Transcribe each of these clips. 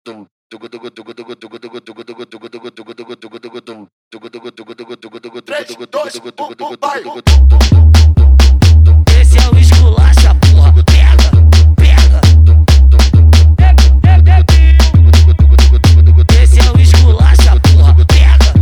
3, 2, 1, vai! Esse é o esculacha, porra. Pega, pega. Esse é o esculacha, porra. Pega,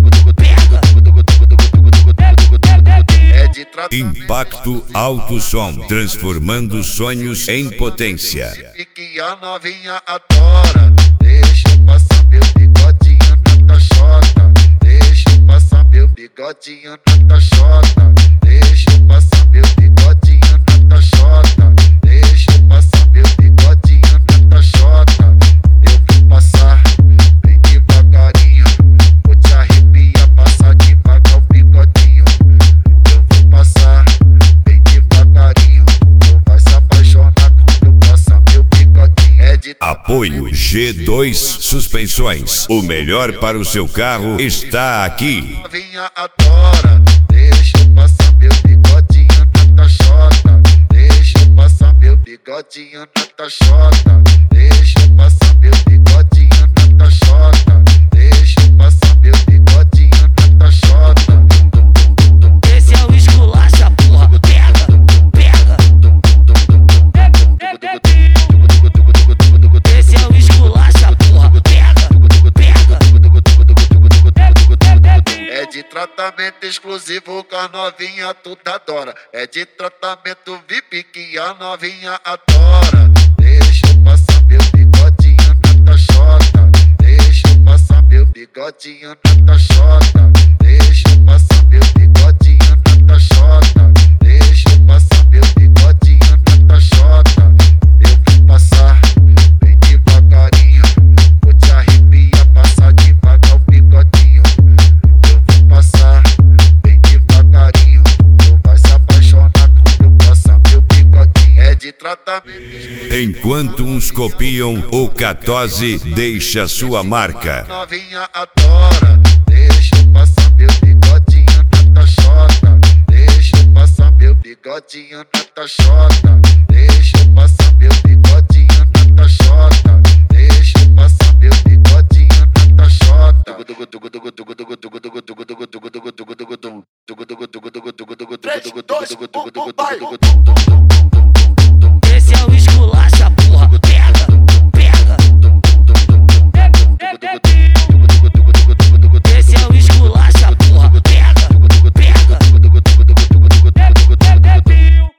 pega. Impacto Alto Som, transformando sonhos em potência. Que a novinha adora. Deixa eu passar meu bigodinho na taxota. Deixa eu passar meu bigodinho na taxota. Deixa eu passar meu bigodinho na taxota. Deixa eu passar meu bigodinho na taxota. Eu vou passar bem devagarinho. Vou te arrepiar, passar devagar o bigodinho. Eu vou passar bem devagarinho. Tu vai se apaixonar quando eu passar meu bigodinho. É de Apoio G2 Suspensões. O melhor para o seu carro está aqui. Novinha adora. Deixa eu passar meu bigodinho na taxota. Deixa eu passar meu bigodinho na taxota. Deixa eu passar meu bigodinho na taxota. Deixa eu passar meu bigodinho na taxota. Esse é o esculacha, porra. Pega, pega. Esse é o esculacha, porra. Pega, pega. É de tratamento exclusivo que a novinha tudo adora. É de tratamento VIP que a novinha adora. Deixa eu passar meu bigodinho na taxota. Deixa eu passar meu bigodinho na taxota. Deixa eu passar meu bigodinho na taxota. Deixa eu passar meu bigodinho na taxota. Eu vou passar bem devagarinho. Vou te arrepiar, passar devagar o bigodinho. Eu vou passar bem devagarinho. Tu vai se apaixonar quando eu passar meu bigodinho. É de tratamento. Enquanto uns copiam, o Catose deixa sua marca. Novinha adora. Deixa eu passar meu bigodinho na taxota. Deixa eu passar meu bigodinho na taxota. Deixa eu passar meu bigodinho na taxota. Deixa eu passar meu bigodinho na taxota. 3, 2, 1, vai!